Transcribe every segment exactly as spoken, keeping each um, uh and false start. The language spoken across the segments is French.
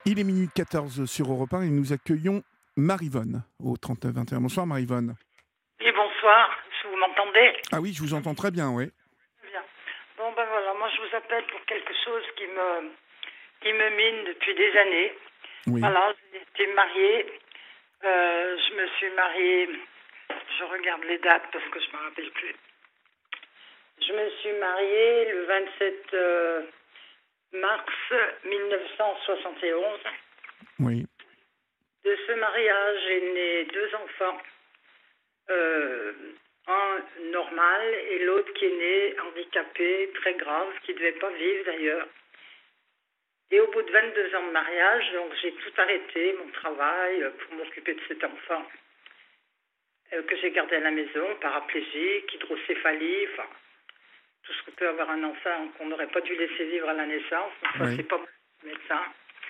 Il est minuit quatorze sur Europe un et nous accueillons Marivonne au trente-neuf vingt et un. Bonsoir Marivonne. Oui, bonsoir. Est-ce que vous m'entendez? Ah oui, je vous entends très bien, oui. Bien. Bon, ben voilà, moi je vous appelle pour quelque chose qui me, qui me mine depuis des années. Oui. Voilà, j'ai été mariée. Euh, je me suis mariée, je regarde les dates parce que je ne me rappelle plus. Je me suis mariée le vingt-sept euh, mars mille neuf cent soixante et onze. Oui. De ce mariage est né deux enfants. Euh, un normal et l'autre qui est né handicapé, très grave, qui ne devait pas vivre d'ailleurs. Et au bout de vingt-deux ans de mariage, donc j'ai tout arrêté, mon travail, pour m'occuper de cet enfant, euh, que j'ai gardé à la maison, paraplégique, hydrocéphalie, enfin, tout ce que peut avoir un enfant qu'on n'aurait pas dû laisser vivre à la naissance. Ça, Oui. c'est pas mon médecin.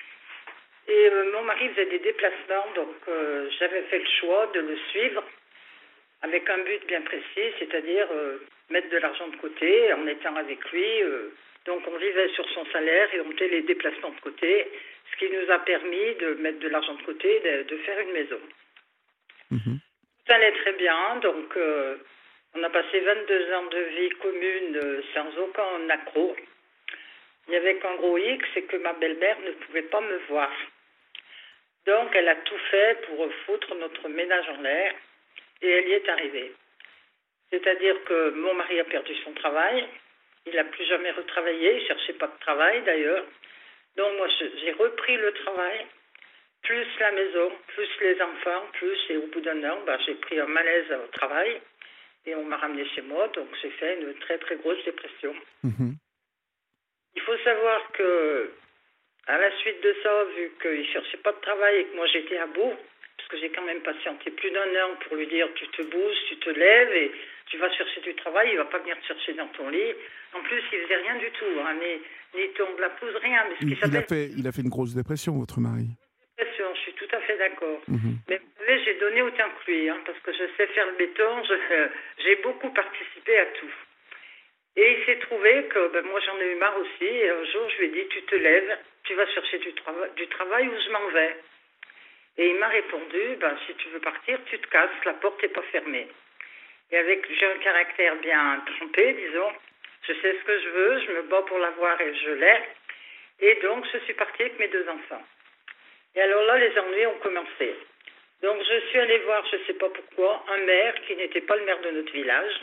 Et euh, mon mari faisait des déplacements, donc euh, j'avais fait le choix de le suivre avec un but bien précis, c'est-à-dire euh, mettre de l'argent de côté en étant avec lui. Euh, donc on vivait sur son salaire et on mettait les déplacements de côté, ce qui nous a permis de mettre de l'argent de côté, de, de faire une maison. Mhm. Tout allait très bien, donc euh, on a passé vingt-deux ans de vie commune euh, sans aucun accroc. Il n'y avait qu'un gros X, c'est que ma belle-mère ne pouvait pas me voir. Donc elle a tout fait pour foutre notre ménage en l'air et elle y est arrivée. C'est-à-dire que mon mari a perdu son travail, il n'a plus jamais retravaillé, il ne cherchait pas de travail d'ailleurs. Donc moi j'ai repris le travail, plus la maison, plus les enfants, plus, et au bout d'un an, ben, j'ai pris un malaise au travail et on m'a ramené chez moi, donc j'ai fait une très très grosse dépression. Mhm. Il faut savoir que à la suite de ça, vu qu'il ne cherchait pas de travail et que moi j'étais à bout, parce que j'ai quand même patienté plus d'un an pour lui dire tu te bouges, tu te lèves et tu vas chercher du travail, il ne va pas venir te chercher dans ton lit. En plus, il ne faisait rien du tout, hein, ni, ni tombe la pousse, rien. Mais ce qui Il, il a s'appelle fait, il a fait une grosse dépression, votre mari. dépression, je suis tout à fait d'accord. Mhm. Mais vous savez, j'ai donné autant que lui, hein, parce que je sais faire le béton, je, euh, j'ai beaucoup participé à tout. Et il s'est trouvé que ben, moi j'en ai eu marre aussi, et un jour je lui ai dit tu te lèves, tu vas chercher du, trava- du travail ou je m'en vais. Et il m'a répondu, ben, si tu veux partir, tu te casses, la porte n'est pas fermée. Et avec, j'ai un caractère bien trempé, disons, je sais ce que je veux, je me bats pour l'avoir et je l'ai. Et donc, je suis partie avec mes deux enfants. Et alors là, les ennuis ont commencé. Donc, je suis allée voir, je ne sais pas pourquoi, un maire qui n'était pas le maire de notre village.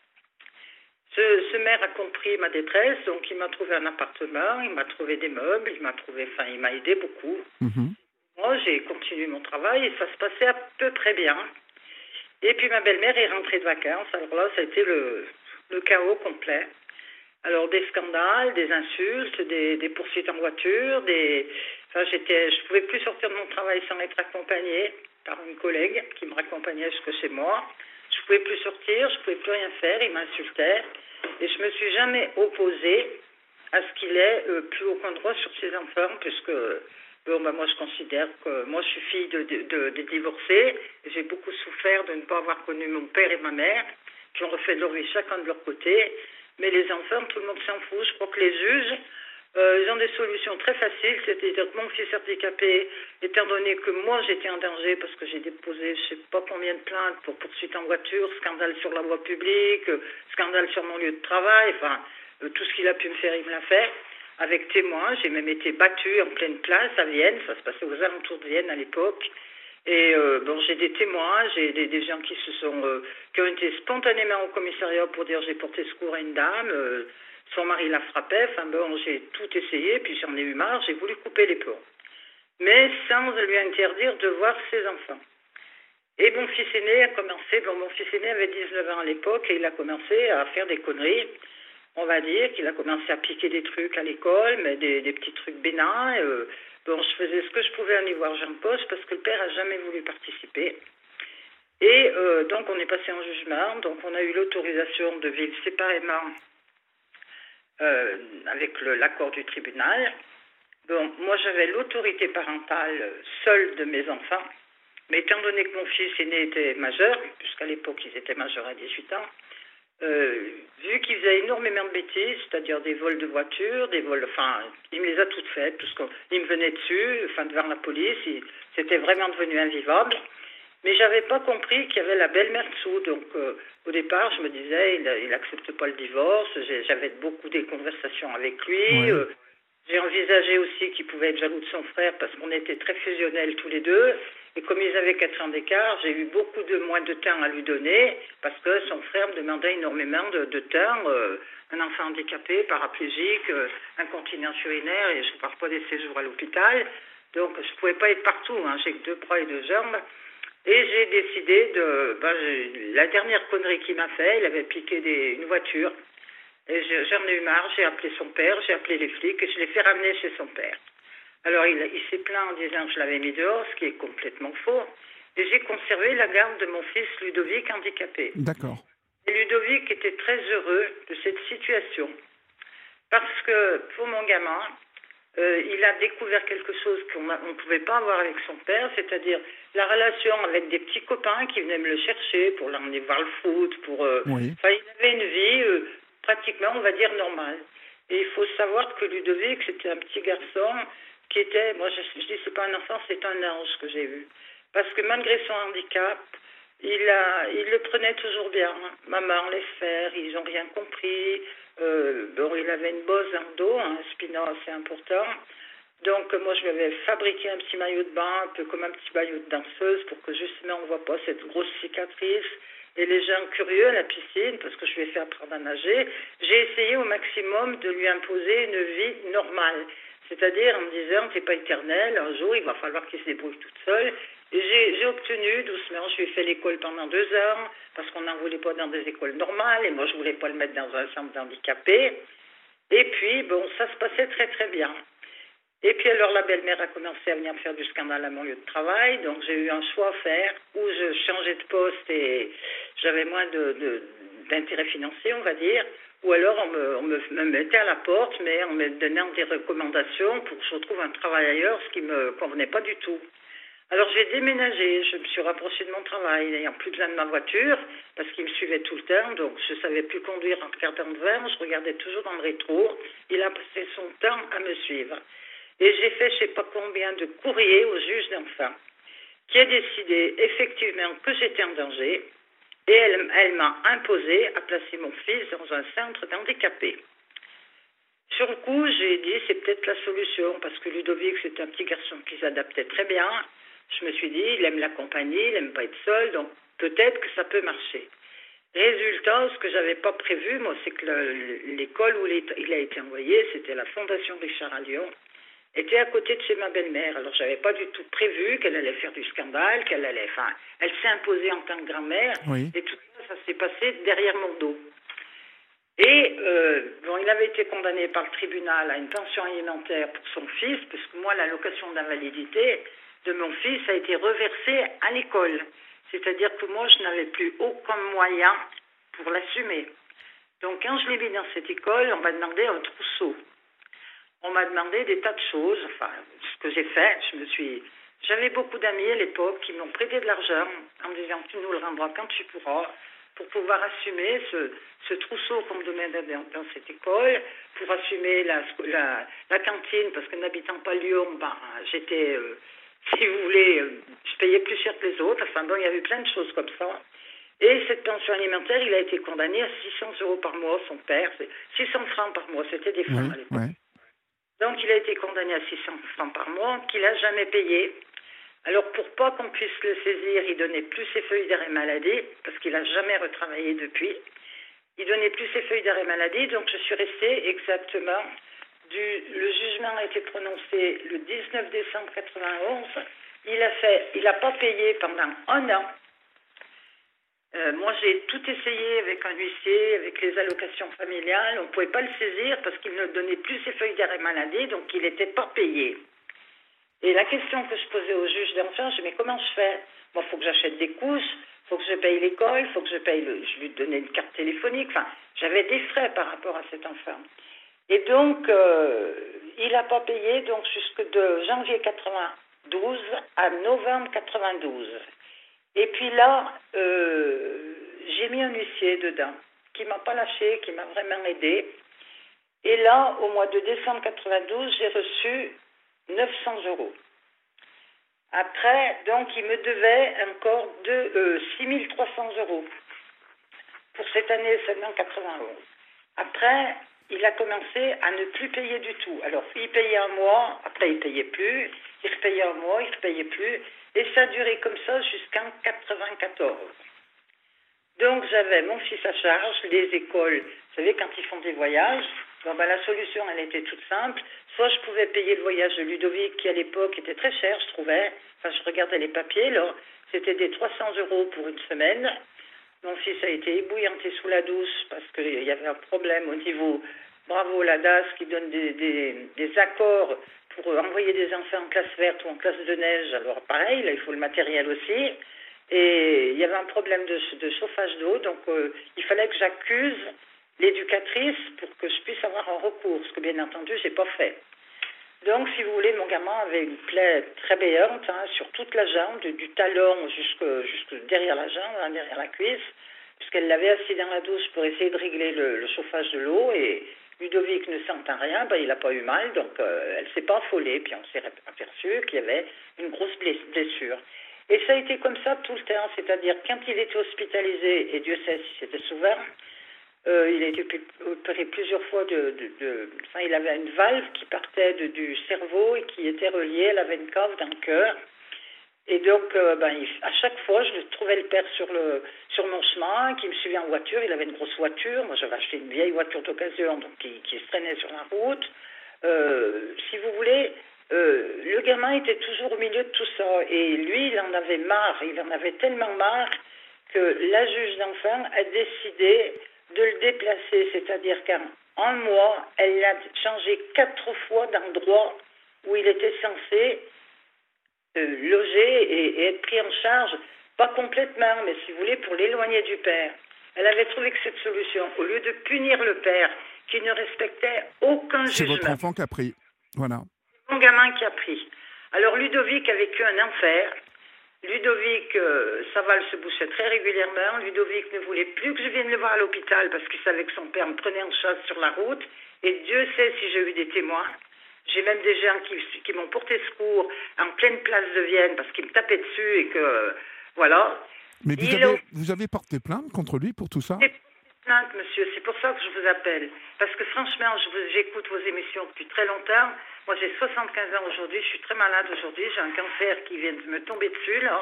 Ce, ce maire a compris ma détresse, donc il m'a trouvé un appartement, il m'a trouvé des meubles, il m'a trouvé, enfin, il m'a aidé beaucoup. Mhm. Moi, j'ai continué mon travail et ça se passait à peu près bien. Et puis ma belle-mère est rentrée de vacances. Alors là, ça a été le, le chaos complet. Alors des scandales, des insultes, des, des poursuites en voiture, des... Enfin, j'étais, je pouvais plus sortir de mon travail sans être accompagnée par une collègue qui me raccompagnait jusque chez moi. Je pouvais plus sortir, je pouvais plus rien faire, il m'insultait. Et je me suis jamais opposée à ce qu'il ait euh, plus aucun droit sur ses enfants, puisque bon, bah, moi je considère que moi je suis fille de, de, de, de divorcés, et j'ai beaucoup souffert de ne pas avoir connu mon père et ma mère, qui ont refait leur vie chacun de leur côté. Mais les enfants, tout le monde s'en fout. Je crois que les juges, euh, ils ont des solutions très faciles, c'est-à-dire que mon fils handicapé, étant donné que moi j'étais en danger parce que j'ai déposé je ne sais pas combien de plaintes pour poursuite en voiture, scandale sur la voie publique, euh, scandale sur mon lieu de travail, enfin euh, tout ce qu'il a pu me faire, il me l'a fait. Avec témoins, j'ai même été battue en pleine place à Vienne, ça se passait aux alentours de Vienne à l'époque. Et euh, bon, j'ai des témoins, j'ai des, des gens qui se sont, euh, qui ont été spontanément au commissariat pour dire j'ai porté secours à une dame, euh, son mari la frappait, enfin bon, j'ai tout essayé, puis j'en ai eu marre, j'ai voulu couper les plombs. Mais sans lui interdire de voir ses enfants. Et mon fils aîné a commencé, bon, mon fils aîné avait dix-neuf ans à l'époque, et il a commencé à faire des conneries. On va dire qu'il a commencé à piquer des trucs à l'école, mais des, des petits trucs bénins. Euh, bon, je faisais ce que je pouvais en y voir Jean Poste parce que le père a jamais voulu participer. Et euh, donc on est passé en jugement, donc on a eu l'autorisation de vivre séparément euh, avec le, l'accord du tribunal. Bon, moi j'avais l'autorité parentale seule de mes enfants, mais étant donné que mon fils aîné était majeur, puisqu'à l'époque ils étaient majeurs à dix-huit ans, euh, vu qu'il faisait énormément de bêtises, c'est-à-dire des vols de voitures, des vols, enfin, il me les a toutes faites, tout ce qu'on, il me venait dessus, enfin, devant la police, il, c'était vraiment devenu invivable. Mais j'avais pas compris qu'il y avait la belle-mère dessous. Donc, euh, au départ, je me disais, il, il accepte pas le divorce. J'ai, j'avais beaucoup des conversations avec lui. Ouais. Euh, j'ai envisagé aussi qu'il pouvait être jaloux de son frère parce qu'on était très fusionnels tous les deux. Et comme ils avaient quatre ans d'écart, j'ai eu beaucoup de moins de temps à lui donner parce que son frère me demandait énormément de, de temps. Euh, un enfant handicapé, paraplégique, euh, incontinence urinaire et je ne parle pas des séjours à l'hôpital. Donc, je ne pouvais pas être partout. Hein. J'ai que deux bras et deux jambes. Et j'ai décidé de... Ben, la dernière connerie qu'il m'a fait, il avait piqué des, une voiture. Et je, j'en ai eu marre, j'ai appelé son père, j'ai appelé les flics et je l'ai fait ramener chez son père. Alors il, il s'est plaint en disant que je l'avais mis dehors, ce qui est complètement faux. Et j'ai conservé la garde de mon fils Ludovic handicapé. D'accord. Et Ludovic était très heureux de cette situation. Parce que pour mon gamin, euh, il a découvert quelque chose qu'on ne pouvait pas avoir avec son père, c'est-à-dire la relation avec des petits copains qui venaient me le chercher pour l'emmener voir le foot. Pour, euh, Oui. enfin, il avait une vie euh, pratiquement, on va dire, normale. Et il faut savoir que Ludovic, c'était un petit garçon qui était, moi je, je dis c'est pas un enfant, c'est un ange que j'ai eu. Parce que malgré son handicap, il, a, il le prenait toujours bien. Maman, les fers, ils n'ont rien compris. Euh, bon, il avait une bosse dans le dos, un spina assez important. Donc, moi, je lui avais fabriqué un petit maillot de bain, un peu comme un petit maillot de danseuse, pour que justement, on ne voit pas cette grosse cicatrice. Et les gens curieux à la piscine, parce que je lui ai fait apprendre à nager, j'ai essayé au maximum de lui imposer une vie normale. C'est-à-dire en me disant, t'es pas éternel, un jour, il va falloir qu'il se débrouille toute seule. Et j'ai, j'ai obtenu doucement, je lui ai fait l'école pendant deux ans, parce qu'on n'en voulait pas dans des écoles normales, et moi, je voulais pas le mettre dans un centre d'handicapés. Et puis, bon, ça se passait très, très bien. Et puis alors la belle-mère a commencé à venir me faire du scandale à mon lieu de travail, donc j'ai eu un choix à faire où je changeais de poste et j'avais moins de, de, d'intérêt financier, on va dire, ou alors on, me, on me, me mettait à la porte, mais en me donnant des recommandations pour que je retrouve un travail ailleurs, ce qui ne me convenait pas du tout. Alors j'ai déménagé, je me suis rapprochée de mon travail, n'ayant plus besoin de ma voiture, parce qu'il me suivait tout le temps, donc je ne savais plus conduire en regardant devant, je regardais toujours dans le rétro, il a passé son temps à me suivre. Et j'ai fait je ne sais pas combien de courriers au juge d'enfants, qui a décidé effectivement que j'étais en danger, et elle, elle m'a imposé à placer mon fils dans un centre d'handicapés. Sur le coup, j'ai dit c'est peut-être la solution, parce que Ludovic, c'est un petit garçon qui s'adaptait très bien. Je me suis dit, il aime la compagnie, il n'aime pas être seul, donc peut-être que ça peut marcher. Résultat, ce que j'avais pas prévu, moi, c'est que le, l'école où il a été envoyé, c'était la Fondation Richard à Lyon, était à côté de chez ma belle-mère. Alors, j'avais pas du tout prévu qu'elle allait faire du scandale, qu'elle allait, enfin, elle s'est imposée en tant que grand-mère, Oui. et tout ça, ça s'est passé derrière mon dos. Et euh, bon, il avait été condamné par le tribunal à une pension alimentaire pour son fils, parce que moi, l'allocation d'invalidité de mon fils a été reversée à l'école. C'est-à-dire que moi, je n'avais plus aucun moyen pour l'assumer. Donc, quand je l'ai mis dans cette école, on m'a demandé un trousseau. On m'a demandé des tas de choses. Enfin, ce que j'ai fait, je me suis... J'avais beaucoup d'amis à l'époque qui m'ont prêté de l'argent en me disant « tu nous le rendras quand tu pourras ». Pour pouvoir assumer ce, ce trousseau qu'on me donnait dans, dans cette école, pour assumer la, la, la cantine, parce que n'habitant pas Lyon, ben, j'étais, euh, si vous voulez, euh, je payais plus cher que les autres. Enfin bon, il y avait plein de choses comme ça. Et cette pension alimentaire, il a été condamné à six cents euros par mois, son père. six cents francs par mois, c'était des francs Oui, à l'époque. oui. Donc il a été condamné à six cents francs par mois, qu'il n'a jamais payé. Alors, pour pas qu'on puisse le saisir, il donnait plus ses feuilles d'arrêt maladie, parce qu'il n'a jamais retravaillé depuis. Il donnait plus ses feuilles d'arrêt maladie, donc je suis restée exactement. Du, le jugement a été prononcé le dix-neuf décembre quatre-vingt-onze. Il a fait, il n'a pas payé pendant un an. Euh, moi, j'ai tout essayé avec un huissier, avec les allocations familiales. On ne pouvait pas le saisir parce qu'il ne donnait plus ses feuilles d'arrêt maladie, donc il n'était pas payé. Et la question que je posais au juge d'enfants, je dis, mais comment je fais? Bon, il faut que j'achète des couches, il faut que je paye l'école, il faut que je paye le... Je lui donnais une carte téléphonique. Enfin, j'avais des frais par rapport à cet enfant. Et donc, euh, il n'a pas payé donc jusque de janvier quatre-vingt-douze à novembre quatre-vingt-douze. Et puis là, euh, j'ai mis un huissier dedans, qui m'a pas lâché, qui m'a vraiment aidé. Et là, au mois de décembre quatre-vingt-douze, j'ai reçu neuf cents euros. Après, donc, il me devait encore de euh, six mille trois cents euros pour cette année seulement quatre-vingt-onze. Après, il a commencé à ne plus payer du tout. Alors, il payait un mois, après il payait plus, il repayait un mois, il repayait plus, et ça a duré comme ça jusqu'en quatre-vingt-quatorze. Donc, j'avais mon fils à charge, les écoles, vous savez, quand ils font des voyages, bon, ben, la solution, elle était toute simple. Soit je pouvais payer le voyage de Ludovic, qui à l'époque était très cher, je trouvais. Enfin, je regardais les papiers, là. C'était des trois cents euros pour une semaine. Mon fils a été ébouillanté sous la douche parce qu'il y avait un problème au niveau, bravo la D A S qui donne des, des, des accords pour envoyer des enfants en classe verte ou en classe de neige. Alors pareil, là il faut le matériel aussi. Et il y avait un problème de, de chauffage d'eau, donc euh, il fallait que j'accuse l'éducatrice pour que je puisse avoir un recours, ce que bien entendu j'ai pas fait. Donc, si vous voulez, mon gamin avait une plaie très béante hein, sur toute la jambe, du, du talon jusque, jusque derrière la jambe, hein, derrière la cuisse, puisqu'elle l'avait assis dans la douche pour essayer de régler le, le chauffage de l'eau. Et Ludovic ne sentant rien, ben, il n'a pas eu mal, donc euh, elle ne s'est pas affolée. Puis on s'est aperçu qu'il y avait une grosse blessure. Et ça a été comme ça tout le temps, c'est-à-dire quand il était hospitalisé, et Dieu sait si c'était souvent, Euh, il a été opéré plusieurs fois de, de, de... Enfin, il avait une valve qui partait de, du cerveau et qui était reliée à la veine cave dans le cœur. Et donc, euh, ben, il, à chaque fois, je trouvais le père sur, le, sur mon chemin, qui me suivait en voiture. Il avait une grosse voiture. Moi, j'avais acheté une vieille voiture d'occasion, donc qui, qui se traînait sur la route. Euh, si vous voulez, euh, le gamin était toujours au milieu de tout ça. Et lui, il en avait marre. Il en avait tellement marre que la juge d'enfant a décidé de le déplacer, c'est-à-dire qu'en un mois, elle l'a changé quatre fois d'endroit où il était censé euh, loger et, et être pris en charge, pas complètement, mais si vous voulez, pour l'éloigner du père. Elle avait trouvé que cette solution, au lieu de punir le père, qui ne respectait aucun C'est jugement. C'est votre enfant qui a pris, voilà. C'est mon gamin qui a pris. Alors Ludovic a vécu un enfer. Ludovic, euh, sa valve se bouchait très régulièrement. Ludovic ne voulait plus que je vienne le voir à l'hôpital parce qu'il savait que son père me prenait en chasse sur la route. Et Dieu sait si j'ai eu des témoins. J'ai même des gens qui, qui m'ont porté secours en pleine place de Vienne parce qu'ils me tapaient dessus et que, euh, voilà. Mais vous avez, ont... vous avez porté plainte contre lui pour tout ça ? Plainte, monsieur, c'est pour ça que je vous appelle. Parce que franchement, je vous, j'écoute vos émissions depuis très longtemps. Moi, j'ai soixante-quinze ans aujourd'hui, je suis très malade aujourd'hui, j'ai un cancer qui vient de me tomber dessus, là.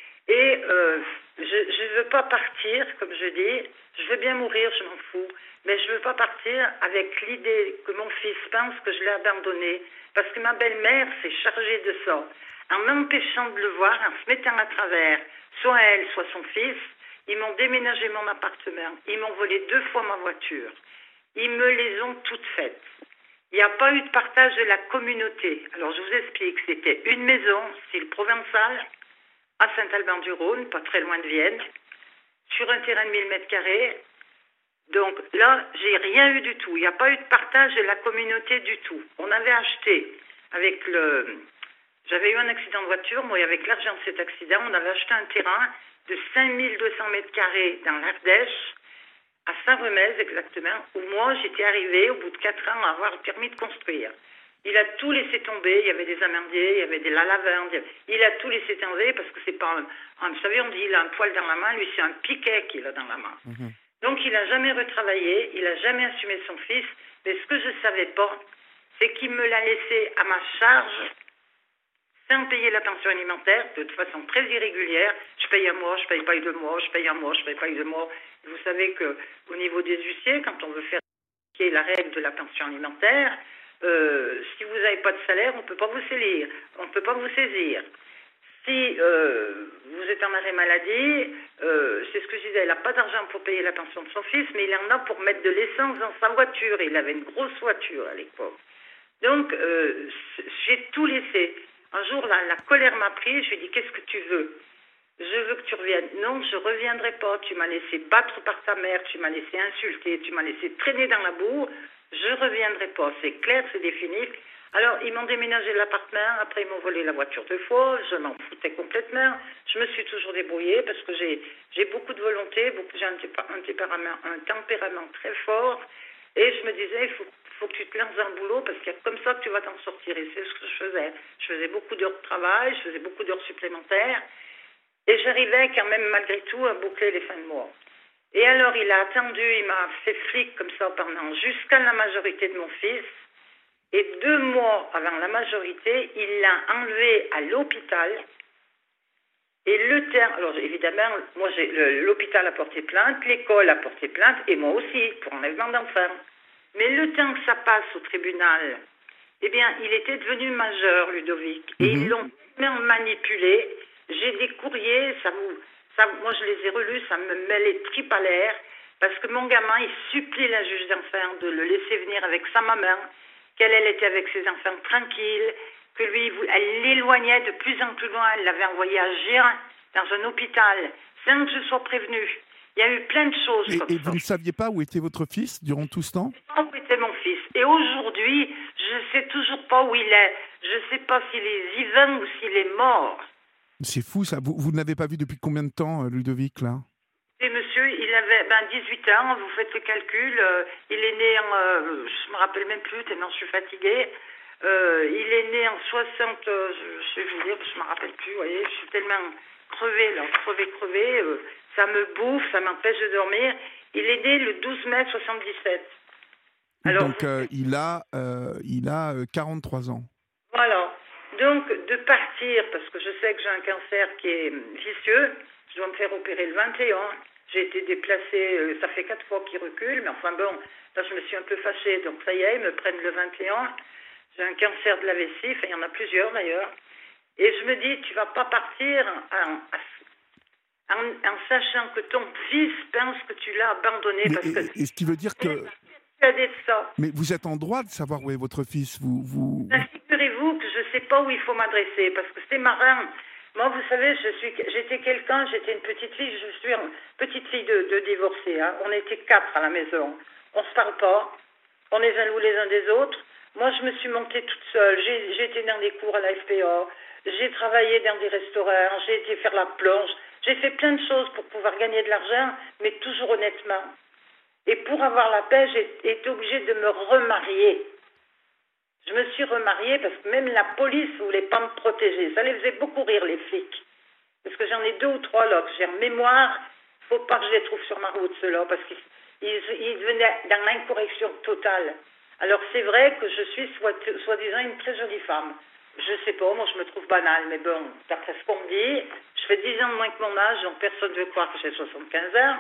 Et euh, je ne veux pas partir, comme je dis, je veux bien mourir, je m'en fous, mais je ne veux pas partir avec l'idée que mon fils pense que je l'ai abandonné, parce que ma belle-mère s'est chargée de ça. En m'empêchant de le voir, en se mettant à travers, soit elle, soit son fils, ils m'ont déménagé mon appartement, ils m'ont volé deux fois ma voiture, ils me les ont toutes faites. Il n'y a pas eu de partage de la communauté. Alors je vous explique, c'était une maison, style provençal, à Saint-Alban-du-Rhône, pas très loin de Vienne, sur un terrain de mille mètres carrés. Donc là, j'ai rien eu du tout. Il n'y a pas eu de partage de la communauté du tout. On avait acheté avec le... J'avais eu un accident de voiture, moi, et avec l'argent de cet accident, on avait acheté un terrain de cinq mille deux cents mètres carrés dans l'Ardèche, à Saint-Remez exactement, où moi, j'étais arrivée au bout de quatre ans à avoir le permis de construire. Il a tout laissé tomber, il y avait des amandiers, il y avait des lavandes, il a tout laissé tomber parce que c'est pas un, un... Vous savez, on dit il a un poil dans la main, lui c'est un piquet qu'il a dans la main. Mmh. Donc il n'a jamais retravaillé, il n'a jamais assumé son fils, mais ce que je ne savais pas, c'est qu'il me l'a laissé à ma charge sans payer la pension alimentaire, de façon très irrégulière. Je paye un mois, je paye pas deux mois, je paye un mois, je paye pas deux mois. Vous savez qu'au niveau des huissiers, quand on veut faire la règle de la pension alimentaire, euh, si vous n'avez pas de salaire, on ne peut pas vous saisir. On ne peut pas vous saisir. Si euh, vous êtes en arrêt maladie, euh, c'est ce que je disais, il n'a pas d'argent pour payer la pension de son fils, mais il en a pour mettre de l'essence dans sa voiture. Il avait une grosse voiture à l'époque. Donc, euh, j'ai tout laissé. Un jour, la, la colère m'a pris, je lui ai dit, qu'est-ce que tu veux ? Je veux que tu reviennes. Non, je ne reviendrai pas. Tu m'as laissé battre par ta mère, tu m'as laissé insulter, tu m'as laissé traîner dans la boue. Je ne reviendrai pas. C'est clair, c'est défini. Alors, ils m'ont déménagé l'appartement, après ils m'ont volé la voiture deux fois, je m'en foutais complètement. Je me suis toujours débrouillée parce que j'ai j'ai beaucoup de volonté, beaucoup, j'ai un, un, tempérament, un tempérament très fort. Et je me disais, il faut, faut que tu te lances dans le boulot parce qu'il y a comme ça que tu vas t'en sortir. Et c'est ce que je faisais. Je faisais beaucoup d'heures de travail, je faisais beaucoup d'heures supplémentaires. Et j'arrivais quand même malgré tout à boucler les fins de mois. Et alors, il a attendu, il m'a fait flic comme ça pendant jusqu'à la majorité de mon fils. Et deux mois avant la majorité, il l'a enlevé à l'hôpital. Et le terme, alors évidemment, moi j'ai l'hôpital a porté plainte, l'école a porté plainte, et moi aussi, pour enlèvement d'enfants. Mais le temps que ça passe au tribunal, eh bien, il était devenu majeur, Ludovic. Et mm-hmm. ils l'ont même manipulé. J'ai des courriers, ça vous, ça, moi je les ai relus, ça me met les tripes à l'air, parce que mon gamin, il supplie la juge d'enfants de le laisser venir avec sa maman, qu'elle elle était avec ses enfants tranquille, que lui, elle l'éloignait de plus en plus loin, elle l'avait envoyé à Gien, dans un hôpital, sans que je sois prévenue. Il y a eu plein de choses et, comme et ça. Et vous ne saviez pas où était votre fils durant tout ce temps ? Je ne sais pas où était mon fils. Et aujourd'hui, je ne sais toujours pas où il est. Je ne sais pas s'il est vivant ou s'il est mort. C'est fou ça. Vous, vous ne l'avez pas vu depuis combien de temps, Ludovic, là ? Et monsieur, il avait ben, dix-huit ans, vous faites le calcul. Euh, il est né en... Euh, je ne me rappelle même plus, tellement je suis fatiguée. Euh, il est né en soixante... Euh, je vais vous dire, je ne me rappelle plus, vous voyez. Je suis tellement crevée, là, crevée, crevée. Euh, ça me bouffe, ça m'empêche de dormir. Il est né le douze mai soixante-dix-sept. Alors, Donc, euh, il a, euh, il a euh, quarante-trois ans. Voilà. Donc, de partir, parce que je sais que j'ai un cancer qui est vicieux, je dois me faire opérer le vingt et un. J'ai été déplacée, euh, ça fait quatre fois qu'il recule, mais enfin bon, là je me suis un peu fâchée, donc ça y est, ils me prennent le vingt et un. J'ai un cancer de la vessie, enfin, il y en a plusieurs d'ailleurs. Et je me dis, tu vas pas partir en, en, en sachant que ton fils pense que tu l'as abandonné. Mais, parce et, que et ce qui veut dire que... De ça. Mais vous êtes en droit de savoir où est votre fils, vous... vous... Figurez-vous que je ne sais pas où il faut m'adresser, parce que c'est marrant. Moi, vous savez, je suis, j'étais quelqu'un, j'étais une petite fille, je suis une petite fille de, de divorcée. Hein. On était quatre à la maison. On ne se parle pas. On est jaloux les uns des autres. Moi, je me suis montée toute seule. J'ai, j'ai été dans des cours à la F P A. J'ai travaillé dans des restaurants. J'ai été faire la plonge. J'ai fait plein de choses pour pouvoir gagner de l'argent, mais toujours honnêtement. Et pour avoir la paix, j'ai été obligée de me remarier. Je me suis remariée parce que même la police ne voulait pas me protéger. Ça les faisait beaucoup rire, les flics. Parce que j'en ai deux ou trois là, que j'ai en mémoire. Il ne faut pas que je les trouve sur ma route, ceux-là, parce qu'ils ils venaient dans l'incorrection totale. Alors c'est vrai que je suis soi-disant une très jolie femme. Je sais pas, moi je me trouve banale, mais bon, d'après ce qu'on me dit, je fais dix ans de moins que mon âge, donc personne ne veut croire que j'ai soixante-quinze ans.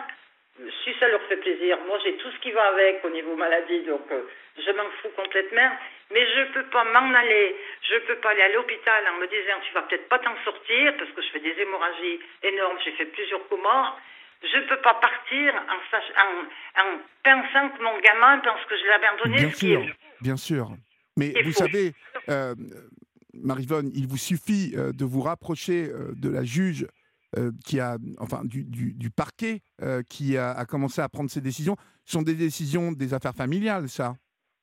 Si ça leur fait plaisir, moi j'ai tout ce qui va avec au niveau maladie, donc euh, je m'en fous complètement. Mais je ne peux pas m'en aller, je ne peux pas aller à l'hôpital en me disant tu vas peut-être pas t'en sortir, parce que je fais des hémorragies énormes, j'ai fait plusieurs comas. Je ne peux pas partir en, en, en pensant que mon gamin pense que je l'ai abandonné. Bien ce sûr, qui est... bien sûr. Mais vous faux. savez, euh, Marie-Vonne, il vous suffit euh, de vous rapprocher euh, de la juge Euh, qui a, enfin, du, du, du parquet euh, qui a, a commencé à prendre ces décisions. Ce sont des décisions des affaires familiales, ça.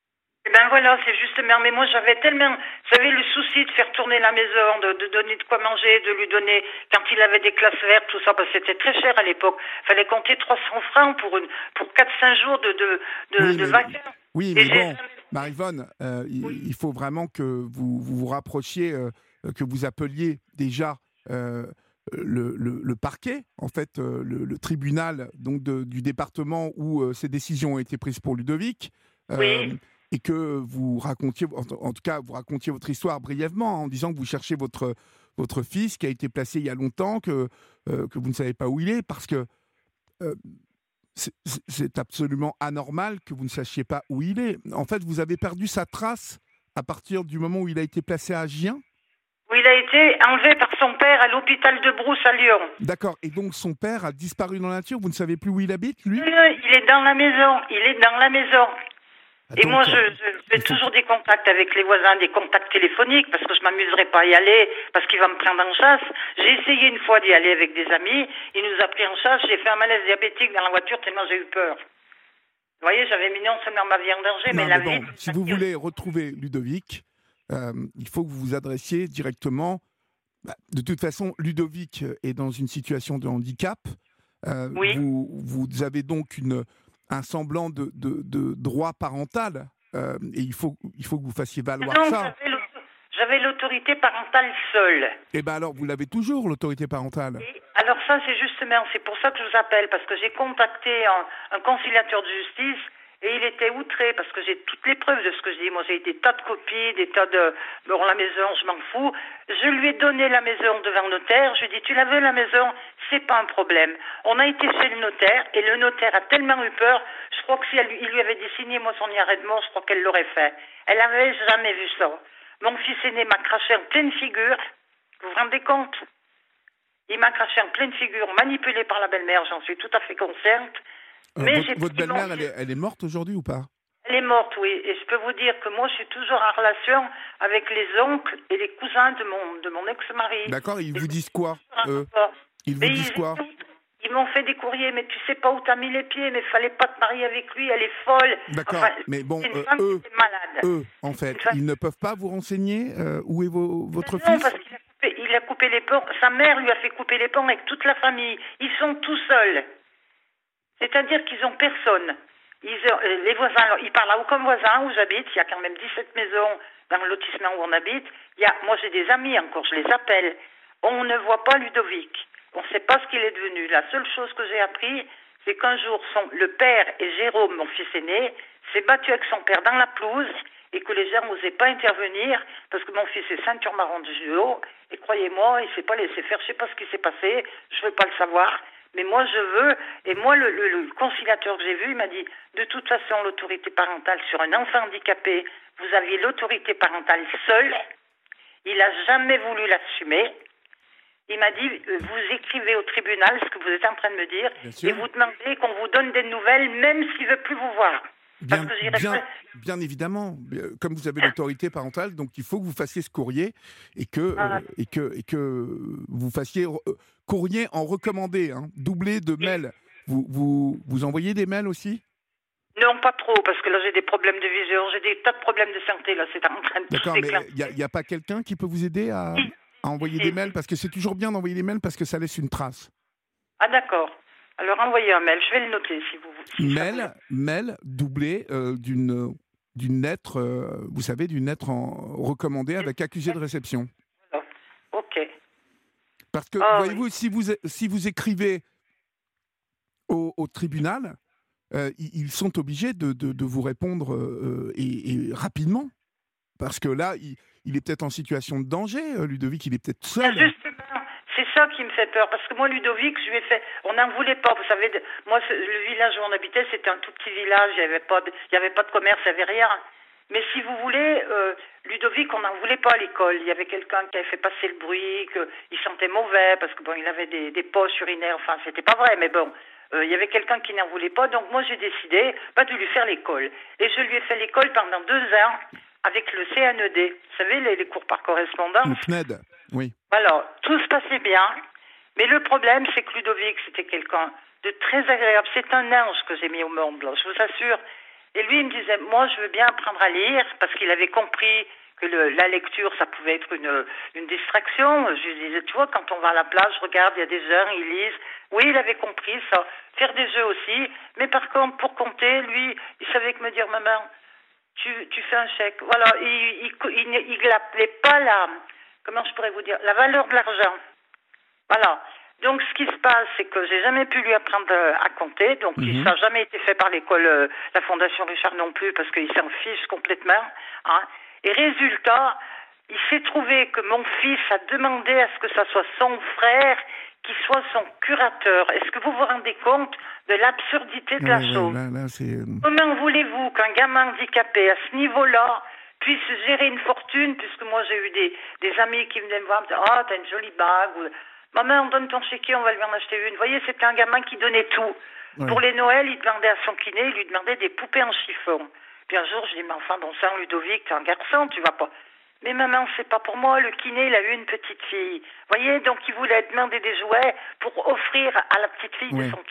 Eh ben voilà, c'est justement. Mais moi, j'avais tellement, vous savez, le souci de faire tourner la maison, de, de donner de quoi manger, de lui donner, quand il avait des classes vertes, tout ça, parce que c'était très cher à l'époque. Il fallait compter trois cents francs pour, une, pour quatre cinq jours de, de, de, oui, de mais, vacances. Oui, mais bon, Marie-Vonne, euh, oui. il, il faut vraiment que vous vous, vous rapprochiez, euh, que vous appeliez déjà euh, Le, le, le parquet, en fait, euh, le, le tribunal donc de, du département où euh, ces décisions ont été prises pour Ludovic, euh, oui. et que vous racontiez, en, en tout cas, vous racontiez votre histoire brièvement en disant que vous cherchez votre votre fils qui a été placé il y a longtemps, que euh, que vous ne savez pas où il est, parce que euh, c'est, c'est absolument anormal que vous ne sachiez pas où il est. En fait, vous avez perdu sa trace à partir du moment où il a été placé à Gien. Où il a été enlevé par son père à l'hôpital de Brousse à Lyon. D'accord. Et donc son père a disparu dans la nature. Vous ne savez plus où il habite, lui ? Il est dans la maison. Il est dans la maison. Ah, et donc, moi, je, je fais faut... toujours des contacts avec les voisins, des contacts téléphoniques, parce que je m'amuserai pas à y aller, parce qu'il va me prendre en chasse. J'ai essayé une fois d'y aller avec des amis. Il nous a pris en chasse. J'ai fait un malaise diabétique dans la voiture tellement j'ai eu peur. Vous voyez, j'avais mis non seulement ma vie en danger, non, mais la mais bon, vie... Si vous voulez retrouver Ludovic, euh, il faut que vous vous adressiez directement. Bah, de toute façon, Ludovic est dans une situation de handicap. Euh, Oui. vous, vous avez donc une, un semblant de, de, de droit parental euh, et il faut, il faut que vous fassiez valoir Non, ça. j'avais l'auto- j'avais l'autorité parentale seule. Et bien alors, vous l'avez toujours, l'autorité parentale. Et alors ça, c'est justement, c'est pour ça que je vous appelle, parce que j'ai contacté un, un conciliateur de justice et il était outré parce que j'ai toutes les preuves de ce que je dis. Moi, j'ai des tas de copies, des tas de... Bon, la maison, je m'en fous. Je lui ai donné la maison devant le notaire. Je lui ai dit, tu la veux, la maison? C'est pas un problème. On a été chez le notaire et le notaire a tellement eu peur. Je crois que si elle, lui- il lui avait dit, signez-moi son arrêt de mort, je crois qu'elle l'aurait fait. Elle avait jamais vu ça. Mon fils aîné m'a craché en pleine figure. Vous vous rendez compte? Il m'a craché en pleine figure, manipulé par la belle-mère, j'en suis tout à fait consciente. Euh, Mais votre j'ai votre pris mon belle-mère, elle fils- est, elle est morte aujourd'hui ou pas? Elle est morte, oui. Et je peux vous dire que moi, je suis toujours en relation avec les oncles et les cousins de mon, de mon ex-mari. D'accord, ils Et vous disent quoi c'est eux pas- Ils vous Mais disent ils, quoi ils m'ont fait des courriers, mais tu sais pas où t'as mis les pieds, mais fallait pas te marier avec lui, elle est folle. D'accord, Enfin, mais bon, c'est une euh, femme eux, qui était malade. eux, en fait, Une femme- ils ne peuvent pas vous renseigner euh, où est vo- votre Non, fils? parce qu'il a coupé, il a coupé les ponts. Sa mère lui a fait couper les ponts avec toute la famille. Ils sont tout seuls. C'est-à-dire qu'ils ont personne. Ils ont- euh, les voisins, alors, ils parlent à aucun voisin où j'habite. Il y a quand même dix-sept maisons dans le lotissement où on habite. Il y a, moi, j'ai des amis encore, je les appelle. On ne voit pas Ludovic. On ne sait pas ce qu'il est devenu. La seule chose que j'ai appris, c'est qu'un jour, son, le père et Jérôme, mon fils aîné, s'est battu avec son père dans la pelouse et que les gens n'osaient pas intervenir parce que mon fils est ceinture marron de judo et croyez-moi, il ne s'est pas laissé faire. Je ne sais pas ce qui s'est passé, je ne veux pas le savoir. Mais moi, je veux, et moi, le, le, le conciliateur que j'ai vu, il m'a dit, de toute façon, l'autorité parentale sur un enfant handicapé, vous aviez l'autorité parentale seule. Il n'a jamais voulu l'assumer. Il m'a dit, euh, vous écrivez au tribunal ce que vous êtes en train de me dire, Bien sûr. et vous demandez qu'on vous donne des nouvelles, même s'il ne veut plus vous voir. Bien, Parce que j'irai bien, pas- bien évidemment, euh, comme vous avez l'autorité parentale, donc il faut que vous fassiez ce courrier et que, Ah. euh, et que, et que vous fassiez euh, courrier en recommandé, hein, doublé de mails. Vous, vous, vous envoyez des mails aussi? Non, pas trop, parce que là, j'ai des problèmes de vision, j'ai des tas de problèmes de santé, là, c'est en train de D'accord, tout mais éclater. il n'y a, a pas quelqu'un qui peut vous aider à, Si. à envoyer Si. des mails? Parce que c'est toujours bien d'envoyer des mails parce que ça laisse une trace. Ah, d'accord. Alors, envoyez un mail, je vais le noter, si vous si ça Mail, mail doublé euh, d'une d'une lettre, euh, vous savez, d'une lettre en recommandée avec accusé de réception. vous- Ok. Parce que, Ah, voyez-vous, si vous, si vous écrivez au, au tribunal, euh, ils ils sont obligés de, de, de vous répondre euh, et, et rapidement. Parce que là, il, il est peut-être en situation de danger, euh, Ludovic, il est peut-être Ah, seul. justement, c'est ça qui me fait peur, parce que moi, Ludovic, je lui ai fait, on n'en voulait pas, vous savez, de- moi, ce- le village où on habitait, c'était un tout petit village, il n'y avait pas de, il y avait pas de commerce, il n'y avait rien. Mais si vous voulez, euh, Ludovic, on n'en voulait pas à l'école. Il y avait quelqu'un qui avait fait passer le bruit, qu'il sentait mauvais, parce que bon, il avait des, des poches urinaires, enfin, c'était pas vrai, mais bon. Euh, il y avait quelqu'un qui n'en voulait pas, donc moi j'ai décidé pas de lui faire l'école. Et je lui ai fait l'école pendant deux ans avec le C N E D. Vous savez, les, les cours par correspondance. Le C N E D, oui. Alors, tout se passait bien, mais le problème, c'est que Ludovic, c'était quelqu'un de très agréable. C'est un ange que j'ai mis au monde, là, je vous assure. Et lui, il me disait, moi, je veux bien apprendre à lire, parce qu'il avait compris que le, la lecture, ça pouvait être une, une distraction. Je lui disais, tu vois, quand on va à la plage, je regarde, il y a des gens, ils lisent. Oui, il avait compris ça. Faire des jeux aussi. Mais par contre, pour compter, lui, il savait que me dire, maman, tu, tu fais un chèque. Voilà, il il, il, il n'appelait pas la, comment je pourrais vous dire, la valeur de l'argent. Voilà. Donc, ce qui se passe, c'est que j'ai jamais pu lui apprendre à compter. Donc, Mhm. ça n'a jamais été fait par l'école, euh, la Fondation Richard non plus, parce qu'il s'en fiche complètement. Hein. Et résultat, il s'est trouvé que mon fils a demandé à ce que ça soit son frère qui soit son curateur. Est-ce que vous vous rendez compte de l'absurdité de Ouais, la ouais, chose? là, là, c'est... Comment voulez-vous qu'un gamin handicapé à ce niveau-là puisse gérer une fortune, puisque moi j'ai eu des, des amis qui venaient me voir, me dire, ah, t'as une jolie bague, ou maman, on donne ton chéquier, on va lui en acheter une. Vous voyez, c'était un gamin qui donnait tout. Ouais. Pour les Noëls, il demandait à son kiné, il lui demandait des poupées en chiffon. Puis un jour, je dis, mais enfin, bon sang, Ludovic, t'es un garçon, tu vas pas. Mais maman, c'est pas pour moi, le kiné, il a eu une petite fille. Vous voyez, donc il voulait demander des jouets pour offrir à la petite fille Ouais, de son kiné. ouais.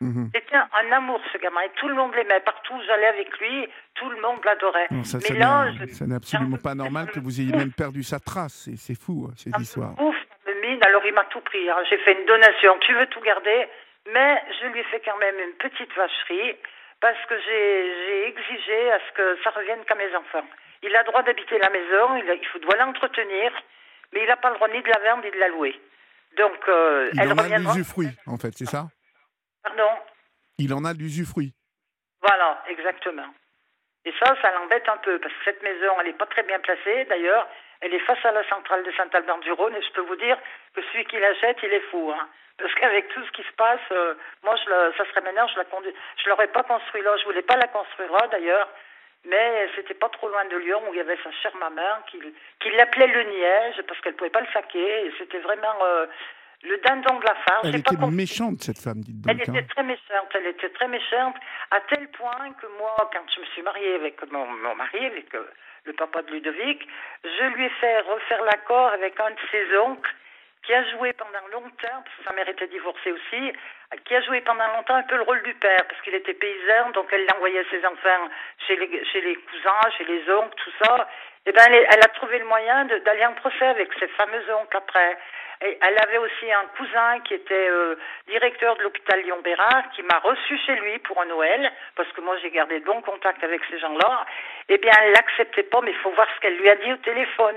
Mmh. C'était un, un amour, ce gamin. Et tout le monde l'aimait. Partout où j'allais avec lui, tout le monde l'adorait. Non, ça, Mais ça là, n'est je, ça n'est absolument pas ça normal me que vous ayez bouffe, même perdu sa trace. C'est c'est fou, hein, ça cette me histoire. bouffe, ça me mine. Alors, il m'a tout pris. Hein. J'ai fait une donation. Tu veux tout garder? Mais je lui ai fait quand même une petite vacherie parce que j'ai j'ai exigé à ce que ça revienne qu'à mes enfants. Il a le droit d'habiter la maison, il, a- il faut, doit l'entretenir, mais il n'a pas le droit ni de la vendre ni de la louer. Donc, euh, Il elle en a reviendra. l'usufruit, en fait, c'est ça? Pardon? Il en a l'usufruit. Voilà, exactement. Et ça, ça l'embête un peu, parce que cette maison, elle n'est pas très bien placée. D'ailleurs, elle est face à la centrale de Saint-Albert-du-Rhône, et je peux vous dire que celui qui l'achète, il est fou. Hein. Parce qu'avec tout ce qui se passe, euh, moi, je le, ça serait maintenant, je la conduis. Je l'aurais pas construit là, je voulais pas la construire là, d'ailleurs. Mais c'était pas trop loin de Lyon, où il y avait sa chère maman, qui, qui l'appelait le Niège, parce qu'elle pouvait pas le saquer. Et c'était vraiment euh, le dindon de la farce. Elle J'ai était pas compris. méchante, cette femme, dites Elle donc. était Hein. très méchante, elle était très méchante, à tel point que moi, quand je me suis mariée avec mon, mon mari, avec euh, le papa de Ludovic, je lui ai fait refaire l'accord avec un de ses oncles, qui a joué pendant longtemps, parce que sa mère était divorcée aussi, qui a joué pendant longtemps un peu le rôle du père, parce qu'il était paysan, donc elle envoyait ses enfants chez les, chez les cousins, chez les oncles, tout ça. Et ben, elle, elle a trouvé le moyen de- d'aller en procès avec ses fameux oncles après. Et elle avait aussi un cousin qui était euh, directeur de l'hôpital Lyon-Bérard, qui m'a reçu chez lui pour un Noël, parce que moi j'ai gardé de bons contacts avec ces gens-là. Eh bien, elle l'acceptait pas, mais il faut voir ce qu'elle lui a dit au téléphone.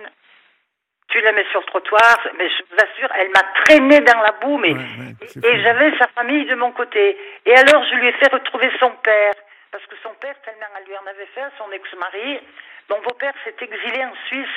Tu la mets sur le trottoir, mais je vous assure, elle m'a traînée dans la boue, mais Ouais, ouais, c'est et fou. j'avais sa famille de mon côté. Et alors, je lui ai fait retrouver son père, parce que son père, tellement elle lui en avait fait à son ex-mari, mon beau-père s'est exilé en Suisse.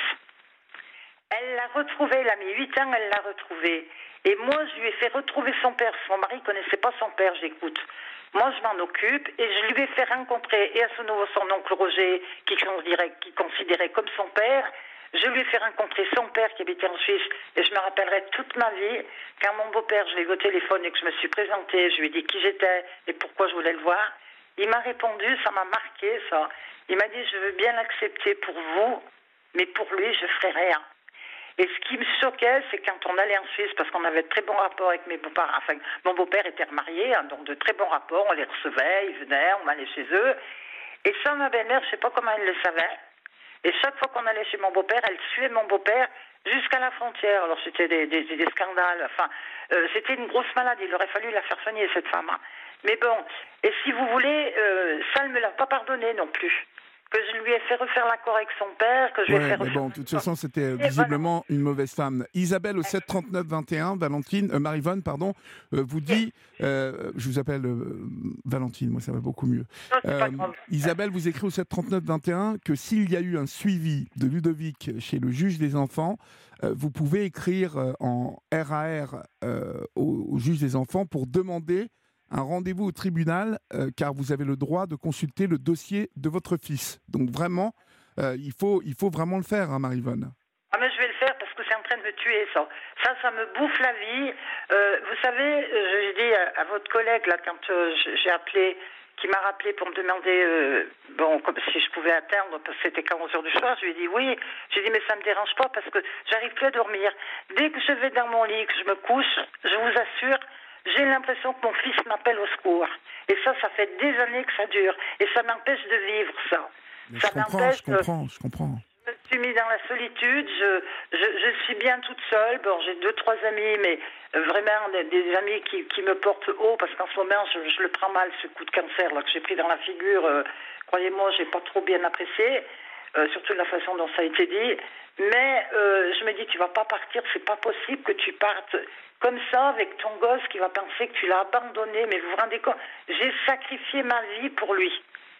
Elle l'a retrouvé, elle a mis huit ans, elle l'a retrouvé. Et moi, je lui ai fait retrouver son père. Son mari ne connaissait pas son père, j'écoute. Moi, je m'en occupe et je lui ai fait rencontrer, et à ce nouveau son oncle Roger, qui considérait, qui considérait comme son père, je lui ai fait rencontrer son père qui habitait en Suisse. Et je me rappellerai toute ma vie, quand mon beau-père, je l'ai eu au téléphone et que je me suis présentée, je lui ai dit qui j'étais et pourquoi je voulais le voir. Il m'a répondu, ça m'a marqué, ça. Il m'a dit, je veux bien l'accepter pour vous, mais pour lui, je ferai rien. Et ce qui me choquait, c'est quand on allait en Suisse, parce qu'on avait de très bons rapports avec mes beaux-parents. Enfin, mon beau-père était remarié, hein, donc de très bons rapports. On les recevait, ils venaient, on allait chez eux. Et ça, ma belle-mère, je sais pas comment elle le savait. Et chaque fois qu'on allait chez mon beau-père, elle suivait mon beau-père jusqu'à la frontière. Alors c'était des, des, des scandales. Enfin, euh, c'était une grosse maladie. Il aurait fallu la faire soigner, cette femme. Hein. Mais bon, et si vous voulez, euh, ça ne me l'a pas pardonné non plus. Que je lui ai fait refaire l'accord avec son père, que je lui ai Ouais, fait mais refaire... bon, de toute façon, c'était euh, Et visiblement une mauvaise femme. Isabelle au sept trente-neuf vingt et un, Valentine, euh, Marivonne, pardon, euh, vous dit, euh, je vous appelle euh, Valentine, moi ça va beaucoup mieux. Non, c'est pas Euh, grave. Isabelle vous écrit au sept trente-neuf vingt et un que s'il y a eu un suivi de Ludovic chez le juge des enfants, euh, vous pouvez écrire euh, en R A R euh, au, au juge des enfants pour demander un rendez-vous au tribunal, euh, car vous avez le droit de consulter le dossier de votre fils. Donc vraiment, euh, il, faut, il faut vraiment le faire, hein, Marivonne. Ah mais je vais le faire parce que c'est en train de me tuer ça. Ça, ça me bouffe la vie. Euh, vous savez, euh, j'ai dit à, à votre collègue là quand euh, j'ai appelé, qui m'a rappelé pour me demander euh, bon comme si je pouvais atteindre parce que c'était qu'à onze heures du soir. Je lui ai dit oui. J'ai dit mais ça me dérange pas parce que j'arrive plus à dormir. Dès que je vais dans mon lit, que je me couche, je vous assure, j'ai l'impression que mon fils m'appelle au secours. Et ça, ça fait des années que ça dure. Et ça m'empêche de vivre ça. Mais Ça je comprends, m'empêche je de... comprends, je comprends. Je me suis mis dans la solitude, je, je, je suis bien toute seule. Bon, j'ai deux, trois amis, mais euh, vraiment des, des amis qui, qui me portent haut parce qu'en ce moment, je, je le prends mal, ce coup de cancer là, que j'ai pris dans la figure. Euh, croyez-moi, j'ai pas trop bien apprécié, euh, surtout de la façon dont ça a été dit. Mais euh, je me dis, tu vas pas partir, c'est pas possible que tu partes comme ça avec ton gosse qui va penser que tu l'as abandonné. Mais vous vous rendez compte, j'ai sacrifié ma vie pour lui.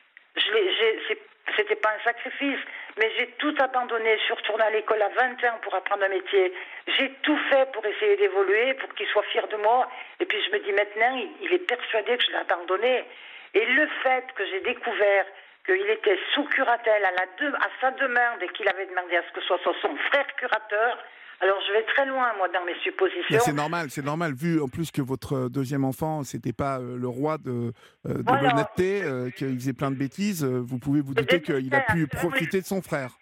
Je l'ai, j'ai, c'est, c'était pas un sacrifice, mais j'ai tout abandonné. Je suis retournée à l'école à vingt ans pour apprendre un métier. J'ai tout fait pour essayer d'évoluer, pour qu'il soit fier de moi. Et puis je me dis maintenant, il, il est persuadé que je l'ai abandonné. Et le fait que j'ai découvert qu'il était sous curatelle à, la de, à sa demande et qu'il avait demandé à ce que ce soit son frère curateur, alors je vais très loin, moi, dans mes suppositions. Mais c'est normal, c'est normal, vu en plus que votre deuxième enfant, c'était pas euh, le roi de, euh, de Voilà. l'honnêteté, euh, qu'il faisait plein de bêtises, euh, vous pouvez vous Je douter qu'il a détestais, pu hein, profiter de son frère.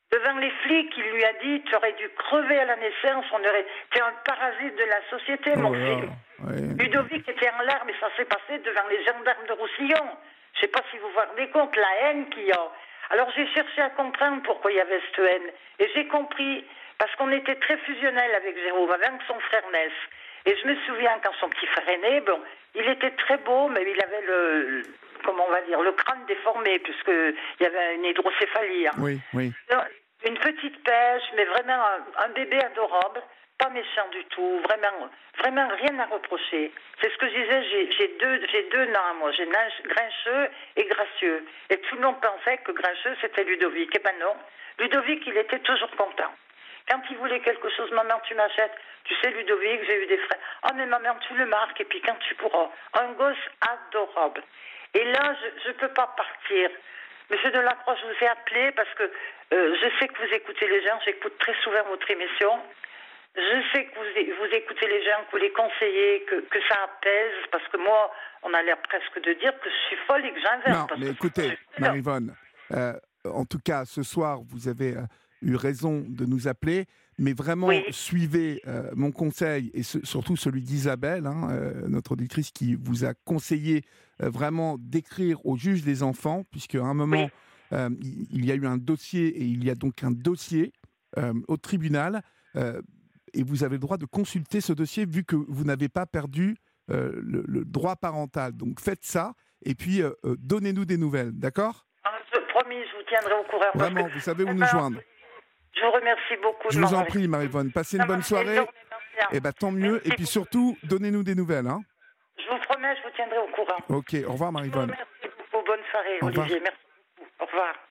devant les flics, il lui a dit, tu aurais dû crever à la naissance, on aurait, t'es un parasite de la société, Oh mon là, fils. ouais. Ludovic était en larmes et ça s'est passé devant les gendarmes de Roussillon. Je sais pas si vous vous rendez compte, la haine qu'il y a. Alors j'ai cherché à comprendre pourquoi il y avait cette haine. Et j'ai compris, parce qu'on était très fusionnels avec Jérôme, avant que son frère naisse. Et je me souviens quand son petit frère est né, bon, il était très beau, mais il avait le, comment on va dire, le crâne déformé, puisqu'il y avait une hydrocéphalie. Hein. Oui, oui. Une petite pêche, mais vraiment un, un bébé adorable, pas méchant du tout, vraiment, vraiment rien à reprocher. C'est ce que je disais, j'ai, j'ai deux, j'ai deux noms, moi, j'ai Grincheux et Gracieux. Et tout le monde pensait que Grincheux, c'était Ludovic. Eh ben non, Ludovic, il était toujours content. Quand il voulait quelque chose, maman, tu m'achètes. Tu sais, Ludovic, j'ai eu des frères. Oh, mais maman, tu le marques, et puis quand tu pourras. Un gosse adorable. Et là, je ne peux pas partir. Monsieur Delacroix, je vous ai appelé parce que euh, je sais que vous écoutez les gens, j'écoute très souvent votre émission. Je sais que vous, vous écoutez les gens, que vous les conseillez, que, que ça apaise, parce que moi, on a l'air presque de dire que je suis folle et que j'inverse. Non, mais écoutez, Marie-Yvonne, euh, en tout cas, ce soir, vous avez euh, eu raison de nous appeler, mais vraiment, oui. suivez euh, mon conseil, et ce, surtout celui d'Isabelle, hein, euh, notre auditrice, qui vous a conseillé euh, vraiment d'écrire au juge des enfants, puisqu'à un moment, oui. euh, il, il y a eu un dossier, et il y a donc un dossier euh, au tribunal, euh, et vous avez le droit de consulter ce dossier, vu que vous n'avez pas perdu euh, le, le droit parental. Donc faites ça, et puis euh, euh, donnez-nous des nouvelles, d'accord ? Ah, je, promis, je vous tiendrai au courant. Vraiment, que... vous savez où nous joindre. Je vous remercie beaucoup. Je vous en prie, Marie-Yvonne. Passez une bonne soirée. Et eh ben, tant mieux. Merci. Et puis surtout, donnez-nous des nouvelles. Hein. Je vous promets, je vous tiendrai au courant. Ok, au revoir, Marie-Yvonne. Merci beaucoup. Bonne soirée, Olivier. Merci beaucoup. Au revoir.